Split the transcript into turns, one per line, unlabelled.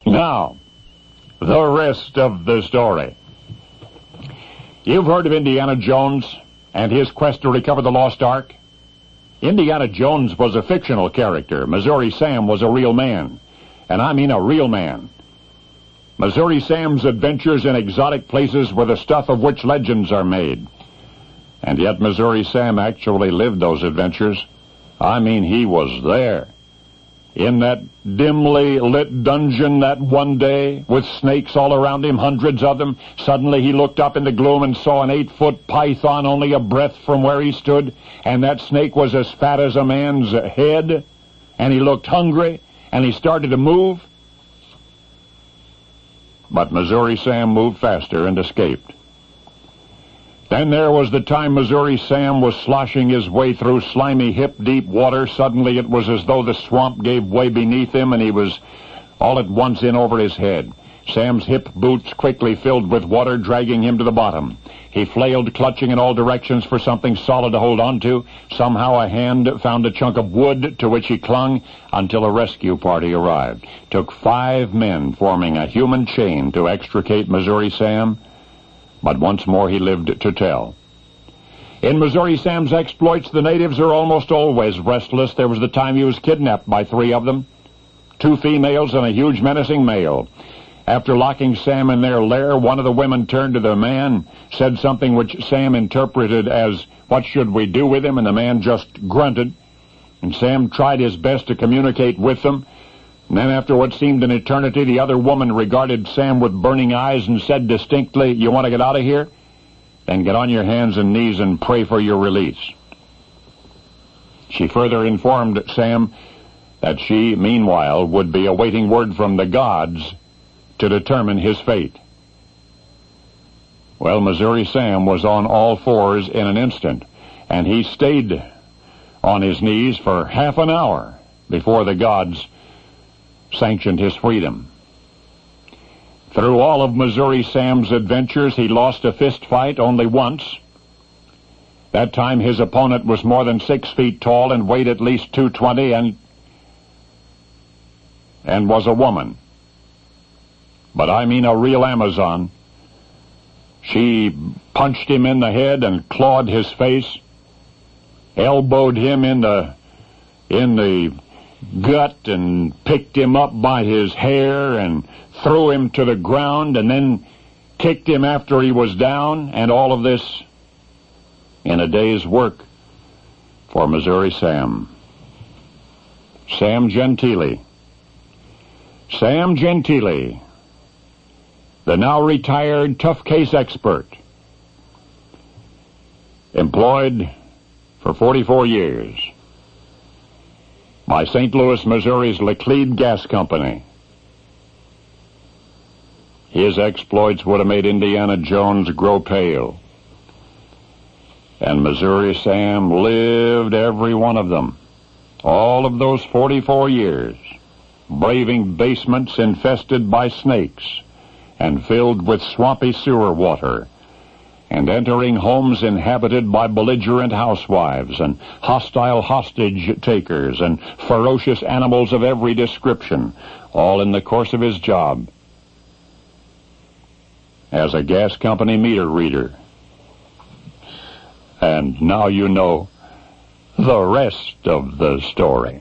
Now, the rest of the story. You've heard of Indiana Jones and his quest to recover the lost Ark? Indiana Jones was a fictional character. Missouri Sam was a real man. And I mean a real man. Missouri Sam's adventures in exotic places were the stuff of which legends are made. And yet Missouri Sam actually lived those adventures. I mean, he was there. In that dimly lit dungeon that one day, with snakes all around him, hundreds of them, suddenly he looked up in the gloom and saw an 8-foot python only a breath from where he stood, and that snake was as fat as a man's head, and he looked hungry, and he started to move. But Missouri Sam moved faster and escaped. Then there was the time Missouri Sam was sloshing his way through slimy, hip-deep water. Suddenly it was as though the swamp gave way beneath him, and he was all at once in over his head. Sam's hip boots quickly filled with water, dragging him to the bottom. He flailed, clutching in all directions for something solid to hold on to. Somehow a hand found a chunk of wood to which he clung until a rescue party arrived. Took 5 men forming a human chain to extricate Missouri Sam. But once more he lived to tell. In Missouri Sam's exploits, the natives are almost always restless. There was the time he was kidnapped by 3 of them, 2 females and a huge menacing male. After locking Sam in their lair, one of the women turned to the man, said something which Sam interpreted as, "What should we do with him?" And the man just grunted. And Sam tried his best to communicate with them. And then after what seemed an eternity, the other woman regarded Sam with burning eyes and said distinctly, "You want to get out of here? Then get on your hands and knees and pray for your release." She further informed Sam that she, meanwhile, would be awaiting word from the gods to determine his fate. Well, Missouri Sam was on all fours in an instant, and he stayed on his knees for half an hour before the gods sanctioned his freedom. Through all of Missouri Sam's adventures, he lost a fist fight only once. That time his opponent was more than 6 feet tall and weighed at least 220 and was a woman. But I mean a real Amazon. She punched him in the head and clawed his face, elbowed him in the gut and picked him up by his hair and threw him to the ground and then kicked him after he was down, and all of this in a day's work for Missouri Sam. Sam Gentile. Sam Gentile, the now retired tough case expert, employed for 44 years by St. Louis, Missouri's Laclede Gas Company. His exploits would have made Indiana Jones grow pale. And Missouri Sam lived every one of them. All of those 44 years, braving basements infested by snakes and filled with swampy sewer water, and entering homes inhabited by belligerent housewives and hostile hostage-takers and ferocious animals of every description, all in the course of his job as a gas company meter reader. And now you know the rest of the story.